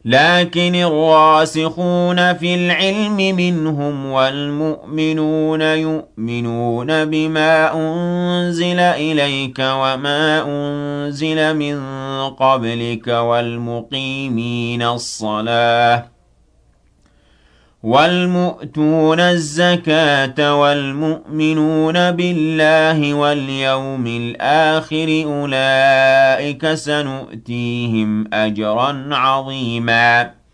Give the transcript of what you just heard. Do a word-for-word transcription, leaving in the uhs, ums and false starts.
لكن الراسخون في العلم منهم والمؤمنون يؤمنون بما أنزل إليك وما أنزل من قبلك والمقيمين الصلاة والمؤتون الزكاة والمؤمنون بالله واليوم الآخر أولئك سنؤتيهم أجرا عظيما